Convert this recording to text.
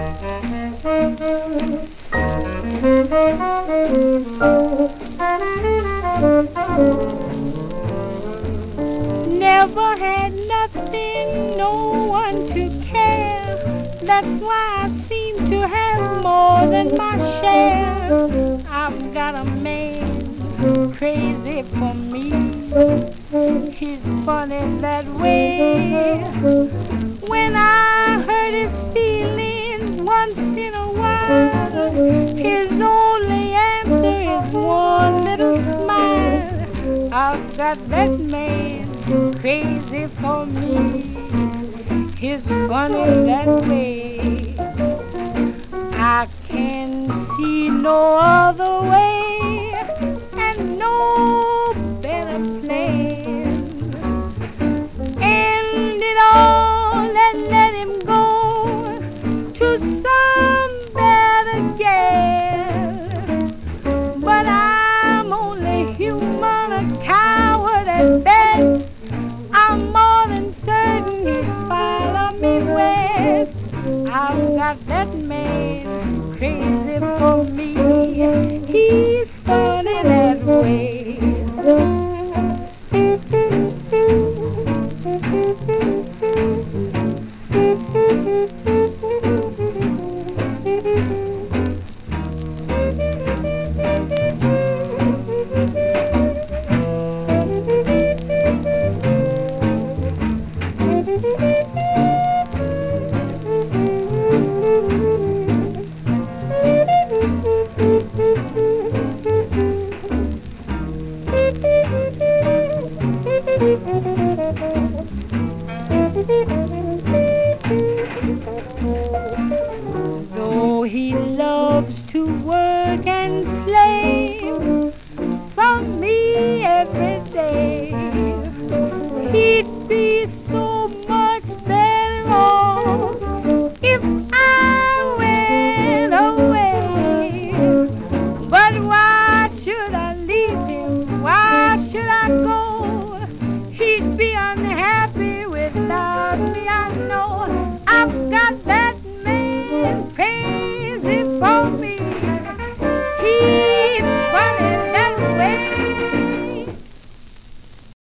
Never had nothing, no one to care. That's why I seem to have more than my share. I've got a man crazy for me. He's funny that way. When I hurt his feelings once in a while, his only answer is one little smile. I've got that man crazy for me. He's funny that way. I can see no other way and no better plan. End it all and let him go to some better gal. But I'm only human, a coward at best. I'm more than certain he'd follow me west. I've got that man crazy for me. He